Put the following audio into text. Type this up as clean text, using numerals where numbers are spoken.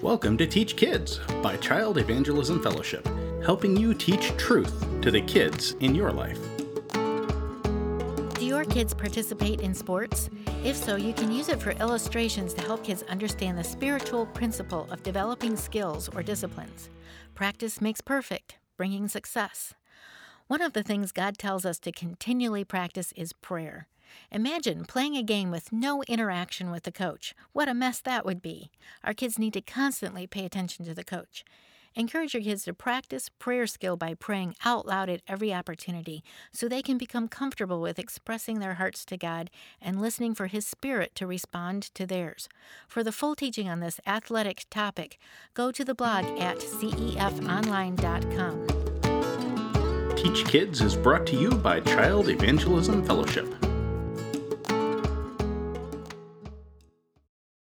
Welcome to Teach Kids by Child Evangelism Fellowship, helping you teach truth to the kids in your life. Do your kids participate in sports? If so, you can use it for illustrations to help kids understand the spiritual principle of developing skills or disciplines. Practice makes perfect, bringing success. One of the things God tells us to continually practice is prayer. Imagine playing a game with no interaction with the coach. What a mess that would be. Our kids need to constantly pay attention to the coach. Encourage your kids to practice prayer skill by praying out loud at every opportunity so they can become comfortable with expressing their hearts to God and listening for His Spirit to respond to theirs. For the full teaching on this athletic topic, go to the blog at cefonline.com. Teach Kids is brought to you by Child Evangelism Fellowship.